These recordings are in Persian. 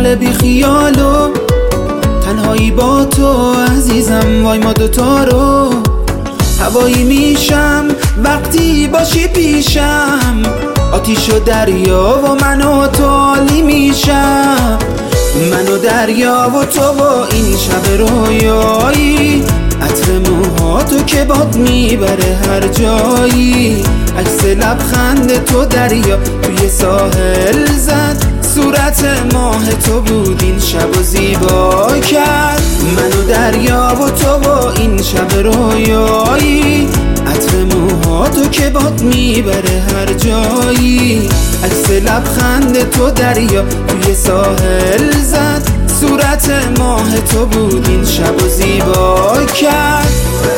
دل بی خیالو تنهایی با تو عزیزم، وای ما دوتا رو هوایی میشم وقتی باشی پیشم، آتیش و دریا و من و تو عالی میشم، من و دریا و تو و این شب رویایی، عطر موهاتو که باد میبره هر جایی، عکس لبخند تو دریا توی ساحل زد، صورت ماه تو بود این شب و زیبا کرد، من و دریا و تو و این شب رویایی، عطر موهاتو که باد میبره هر جایی، عکس لبخند تو دریا توی ساحل زد، صورت ماه تو بود این شب و زیبا کرد.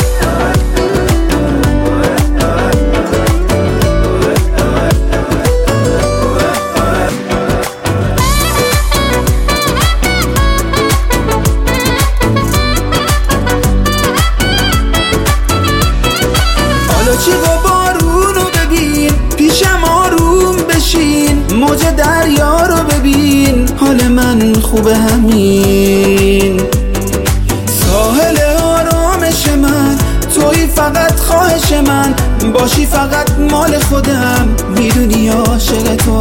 حالا چی و بارونو ببین، پیشم آروم بشین، موج دریا رو ببین، حال من خوبه همین، ساحل آرامش من توی، فقط خواهش من باشی فقط مال خودم، میدونی عاشق تو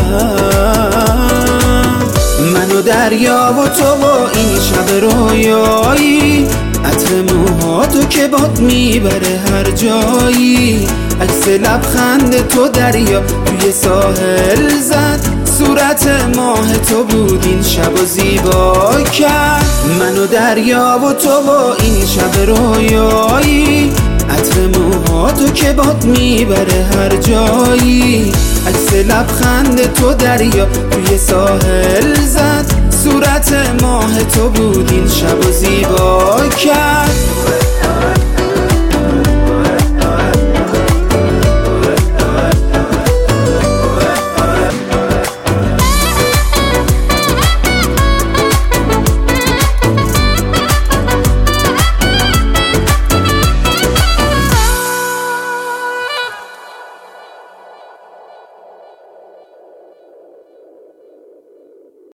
هم، من و دریا و تو و این شب رویایی، عطر موهاتو که باد میبره هر جایی، عکس لبخند تو دریا توی ساحل زد، صورت ماه تو بود این شب و زیبا کرد، من و دریا و تو و این شب رویایی، عطر موهاتو که باد میبره هر جایی، عکس لبخند تو دریا توی ساحل زد، صورت ماه تو بود این شب و زیبا کرد.